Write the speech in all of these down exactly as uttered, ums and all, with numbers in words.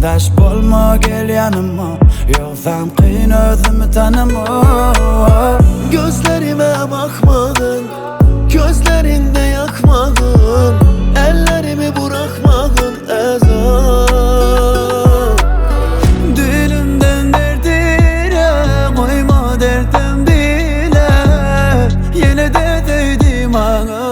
Qarindosh bo'lma kel yanıma, yo'qsam qiyin o'zimni tanima. Gözlerime bakmadın, gözlerinde yakmadın, ellerimi bırakmadın ezan. Dilimden derdine koyma derdim bile, yine de değdim bana.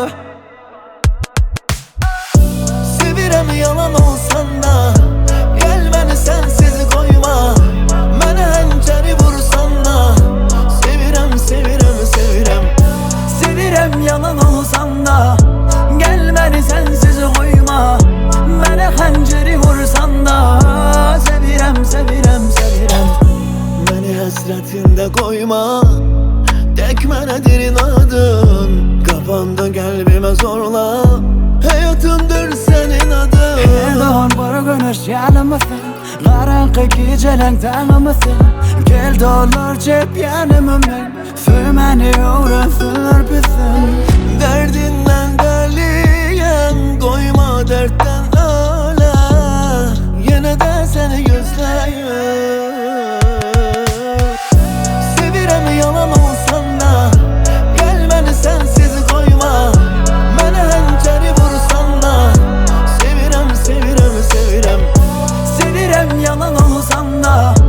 Sevirem yalan olsan da, gel beni sensiz koyma. Bana hançeri vursan da, sevirem sevirem sevirem. Sevirem yalan olsam da, gel beni sensiz koyma. Bana hanceri vursan da, sevirem sevirem sevirem. Beni hasretinde koyma, tekmenedir inadın. Kapandı kalbime zorla, hayatımdır senin adın. Hedon bir güneş yanımızda, qaranqı geceler tağımızda. Gel dolar cep yanımdan, sümeni uğrasınlar bizim. Derdinden deliyem, koyma dertten öyle. Yine de seni gözleyim. Sevirem yalan olsan da, gel beni sensiz koyma. Bana hançeri vursan da, sevirem sevirem sevirem. Sevirem yalan olsam da,